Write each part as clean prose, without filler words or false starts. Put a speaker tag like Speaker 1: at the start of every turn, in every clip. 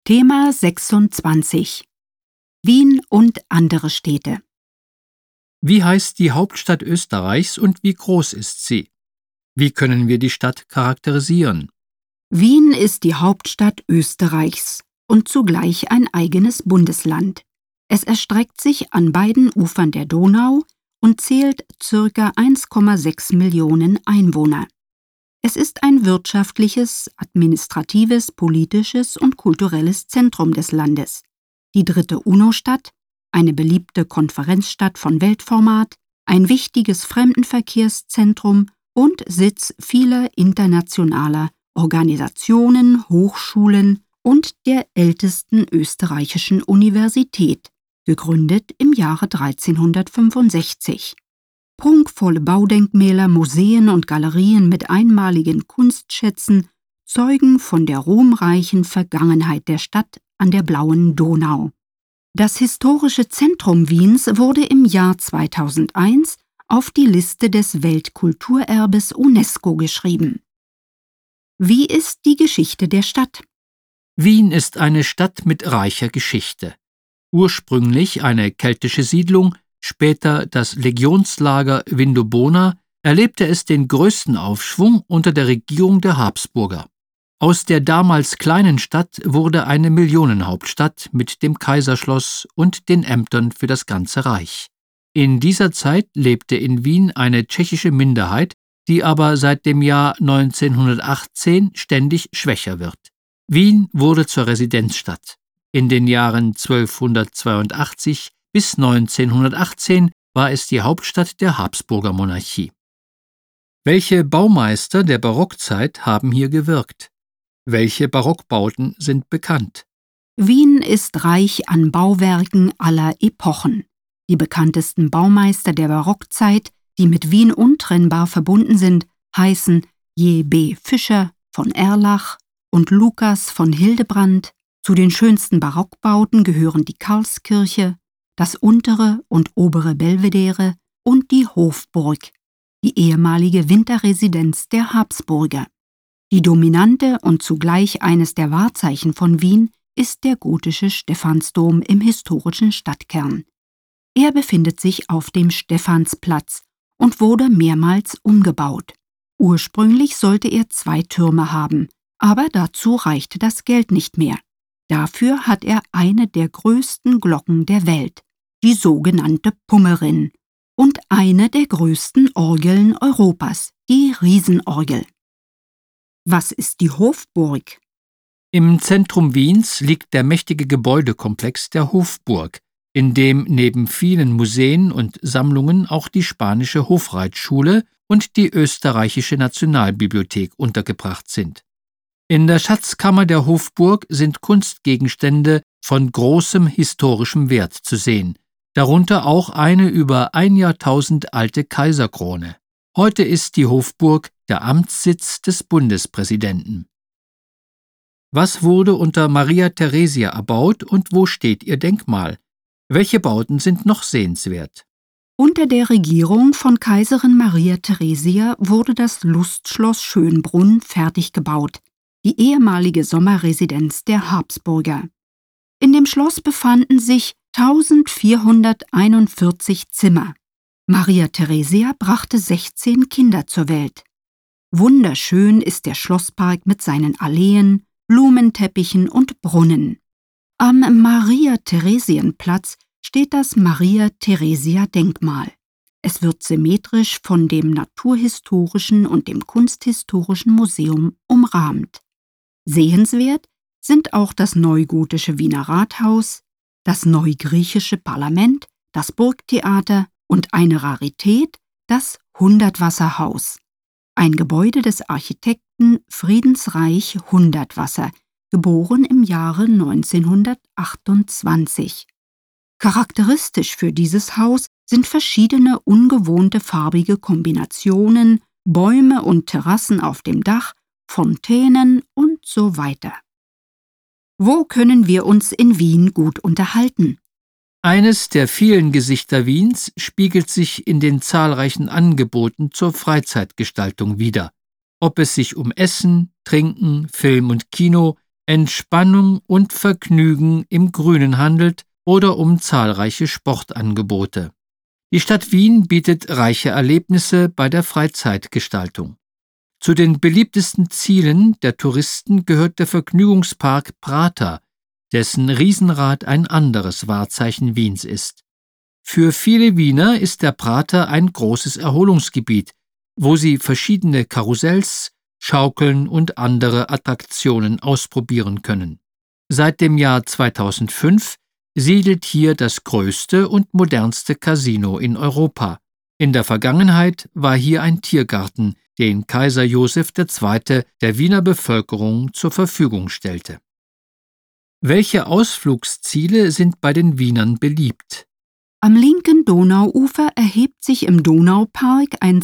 Speaker 1: Thema 26: Wien und andere Städte.
Speaker 2: Wie heißt die Hauptstadt Österreichs und wie groß ist sie? Wie können wir die Stadt charakterisieren?
Speaker 1: Wien ist die Hauptstadt Österreichs und zugleich ein eigenes Bundesland. Es erstreckt sich an beiden Ufern der Donau und zählt ca. 1,6 Millionen Einwohner. Es ist ein wirtschaftliches, administratives, politisches und kulturelles Zentrum des Landes. Die dritte UNO-Stadt, eine beliebte Konferenzstadt von Weltformat, ein wichtiges Fremdenverkehrszentrum und Sitz vieler internationaler Organisationen, Hochschulen und der ältesten österreichischen Universität, gegründet im Jahre 1365. Prunkvolle Baudenkmäler, Museen und Galerien mit einmaligen Kunstschätzen zeugen von der ruhmreichen Vergangenheit der Stadt an der blauen Donau. Das historische Zentrum Wiens wurde im Jahr 2001 auf die Liste des Weltkulturerbes UNESCO geschrieben. Wie ist die Geschichte der Stadt?
Speaker 2: Wien ist eine Stadt mit reicher Geschichte. Ursprünglich eine keltische Siedlung, später das Legionslager Vindobona, erlebte es den größten Aufschwung unter der Regierung der Habsburger. Aus der damals kleinen Stadt wurde eine Millionenhauptstadt mit dem Kaiserschloss und den Ämtern für das ganze Reich. In dieser Zeit lebte in Wien eine tschechische Minderheit, die aber seit dem Jahr 1918 ständig schwächer wird. Wien wurde zur Residenzstadt. In den Jahren 1282 bis 1918 war es die Hauptstadt der Habsburger Monarchie. Welche Baumeister der Barockzeit haben hier gewirkt? Welche Barockbauten sind bekannt?
Speaker 1: Wien ist reich an Bauwerken aller Epochen. Die bekanntesten Baumeister der Barockzeit, die mit Wien untrennbar verbunden sind, heißen J.B. Fischer von Erlach und Lukas von Hildebrand. Zu den schönsten Barockbauten gehören die Karlskirche, das untere und obere Belvedere und die Hofburg, die ehemalige Winterresidenz der Habsburger. Die dominante und zugleich eines der Wahrzeichen von Wien ist der gotische Stephansdom im historischen Stadtkern. Er befindet sich auf dem Stephansplatz und wurde mehrmals umgebaut. Ursprünglich sollte er 2 Türme haben, aber dazu reichte das Geld nicht mehr. Dafür hat er eine der größten Glocken der Welt, die sogenannte Pummerin, und eine der größten Orgeln Europas, die Riesenorgel. Was ist die Hofburg?
Speaker 2: Im Zentrum Wiens liegt der mächtige Gebäudekomplex der Hofburg, in dem neben vielen Museen und Sammlungen auch die spanische Hofreitschule und die österreichische Nationalbibliothek untergebracht sind. In der Schatzkammer der Hofburg sind Kunstgegenstände von großem historischem Wert zu sehen, darunter auch eine über 1 Jahrtausend alte Kaiserkrone. Heute ist die Hofburg der Amtssitz des Bundespräsidenten. Was wurde unter Maria Theresia erbaut und wo steht ihr Denkmal? Welche Bauten sind noch sehenswert?
Speaker 1: Unter der Regierung von Kaiserin Maria Theresia wurde das Lustschloss Schönbrunn fertig gebaut, die ehemalige Sommerresidenz der Habsburger. In dem Schloss befanden sich 1441 Zimmer. Maria Theresia brachte 16 Kinder zur Welt. Wunderschön ist der Schlosspark mit seinen Alleen, Blumenteppichen und Brunnen. Am Maria-Theresien-Platz steht das Maria-Theresia-Denkmal. Es wird symmetrisch von dem Naturhistorischen und dem Kunsthistorischen Museum umrahmt. Sehenswert sind auch das neugotische Wiener Rathaus, das neugriechische Parlament, das Burgtheater und eine Rarität, das Hundertwasserhaus. Ein Gebäude des Architekten Friedensreich Hundertwasser, geboren im Jahre 1928. Charakteristisch für dieses Haus sind verschiedene ungewohnte farbige Kombinationen, Bäume und Terrassen auf dem Dach, Fontänen und so weiter. Wo können wir uns in Wien gut unterhalten?
Speaker 2: Eines der vielen Gesichter Wiens spiegelt sich in den zahlreichen Angeboten zur Freizeitgestaltung wider. Ob es sich um Essen, Trinken, Film und Kino, Entspannung und Vergnügen im Grünen handelt oder um zahlreiche Sportangebote. Die Stadt Wien bietet reiche Erlebnisse bei der Freizeitgestaltung. Zu den beliebtesten Zielen der Touristen gehört der Vergnügungspark Prater, dessen Riesenrad ein anderes Wahrzeichen Wiens ist. Für viele Wiener ist der Prater ein großes Erholungsgebiet, wo sie verschiedene Karussells, Schaukeln und andere Attraktionen ausprobieren können. Seit dem Jahr 2005 siedelt hier das größte und modernste Casino in Europa. In der Vergangenheit war hier ein Tiergarten, den Kaiser Joseph II. Der Wiener Bevölkerung zur Verfügung stellte. Welche Ausflugsziele sind bei den Wienern beliebt?
Speaker 1: Am linken Donauufer erhebt sich im Donaupark ein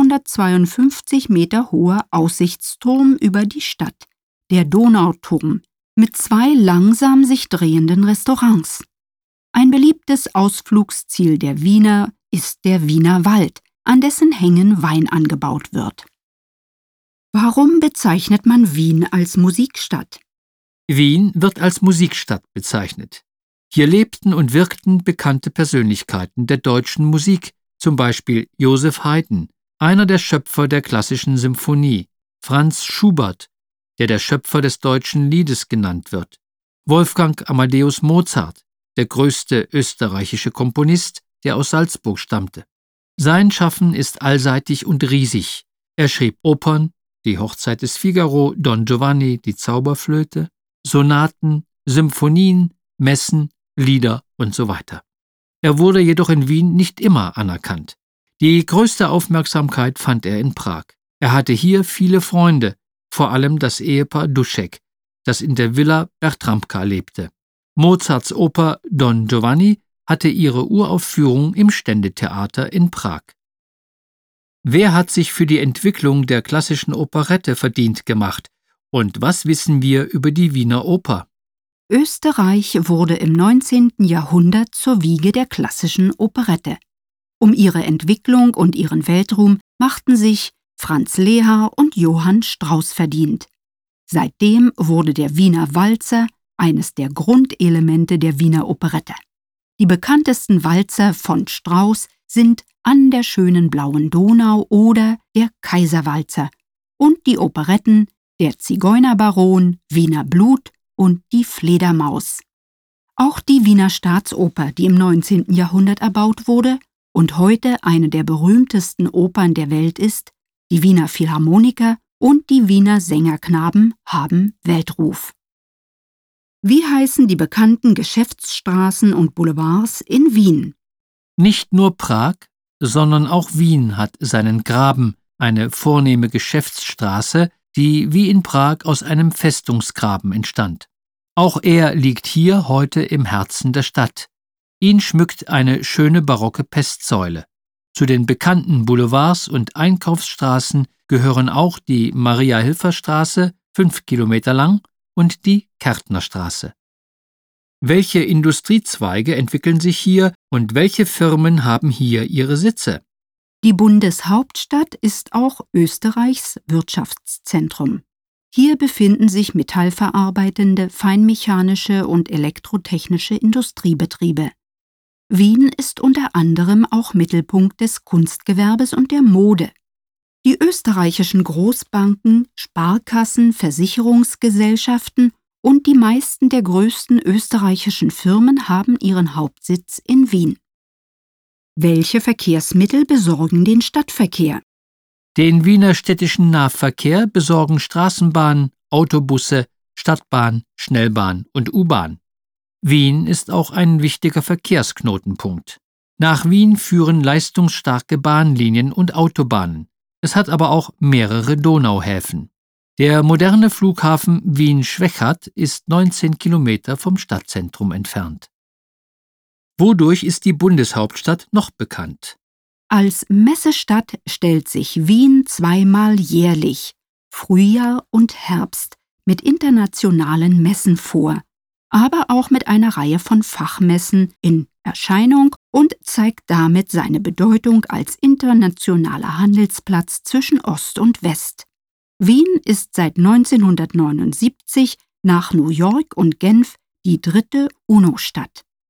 Speaker 1: 252 Meter hoher Aussichtsturm über die Stadt, der Donauturm, mit 2 langsam sich drehenden Restaurants. Ein beliebtes Ausflugsziel der Wiener ist der Wiener Wald, an dessen Hängen Wein angebaut wird. Warum bezeichnet man Wien als Musikstadt?
Speaker 2: Wien wird als Musikstadt bezeichnet. Hier lebten und wirkten bekannte Persönlichkeiten der deutschen Musik, zum Beispiel Joseph Haydn, einer der Schöpfer der klassischen Symphonie, Franz Schubert, der Schöpfer des deutschen Liedes genannt wird, Wolfgang Amadeus Mozart, der größte österreichische Komponist, der aus Salzburg stammte. Sein Schaffen ist allseitig und riesig. Er schrieb Opern, die Hochzeit des Figaro, Don Giovanni, die Zauberflöte, Sonaten, Symphonien, Messen, Lieder und so weiter. Er wurde jedoch in Wien nicht immer anerkannt. Die größte Aufmerksamkeit fand er in Prag. Er hatte hier viele Freunde, vor allem das Ehepaar Duschek, das in der Villa Bertramka lebte. Mozarts Oper Don Giovanni hatte ihre Uraufführung im Ständetheater in Prag. Wer hat sich für die Entwicklung der klassischen Operette verdient gemacht und was wissen wir über die Wiener Oper?
Speaker 1: Österreich wurde im 19. Jahrhundert zur Wiege der klassischen Operette. Um ihre Entwicklung und ihren Weltruhm machten sich Franz Lehár und Johann Strauss verdient. Seitdem wurde der Wiener Walzer eines der Grundelemente der Wiener Operette. Die bekanntesten Walzer von Strauss sind An der schönen blauen Donau oder der Kaiserwalzer und die Operetten Der Zigeunerbaron, Wiener Blut und Die Fledermaus. Auch die Wiener Staatsoper, die im 19. Jahrhundert erbaut wurde und heute eine der berühmtesten Opern der Welt ist, die Wiener Philharmoniker und die Wiener Sängerknaben haben Weltruf. Wie heißen die bekannten Geschäftsstraßen und Boulevards in Wien?
Speaker 2: Nicht nur Prag, sondern auch Wien hat seinen Graben, eine vornehme Geschäftsstraße, die wie in Prag aus einem Festungsgraben entstand. Auch er liegt hier heute im Herzen der Stadt. Ihn schmückt eine schöne barocke Pestsäule. Zu den bekannten Boulevards und Einkaufsstraßen gehören auch die Maria-Hilfer-Straße, 5 Kilometer lang, und die Kärtnerstraße. Welche Industriezweige entwickeln sich hier und welche Firmen haben hier ihre Sitze?
Speaker 1: Die Bundeshauptstadt ist auch Österreichs Wirtschaftszentrum. Hier befinden sich metallverarbeitende, feinmechanische und elektrotechnische Industriebetriebe. Wien ist unter anderem auch Mittelpunkt des Kunstgewerbes und der Mode. Die österreichischen Großbanken, Sparkassen, Versicherungsgesellschaften und die meisten der größten österreichischen Firmen haben ihren Hauptsitz in Wien. Welche Verkehrsmittel besorgen den Stadtverkehr?
Speaker 2: Den Wiener städtischen Nahverkehr besorgen Straßenbahn, Autobusse, Stadtbahn, Schnellbahn und U-Bahn. Wien ist auch ein wichtiger Verkehrsknotenpunkt. Nach Wien führen leistungsstarke Bahnlinien und Autobahnen. Es hat aber auch mehrere Donauhäfen. Der moderne Flughafen Wien-Schwechat ist 19 Kilometer vom Stadtzentrum entfernt. Wodurch ist die Bundeshauptstadt noch bekannt?
Speaker 1: Als Messestadt stellt sich Wien zweimal jährlich, Frühjahr und Herbst, mit internationalen Messen vor, aber auch mit einer Reihe von Fachmessen in Erscheinung und zeigt damit seine Bedeutung als internationaler Handelsplatz zwischen Ost und West. Wien ist seit 1979 nach New York und Genf die dritte UNO-Stadt.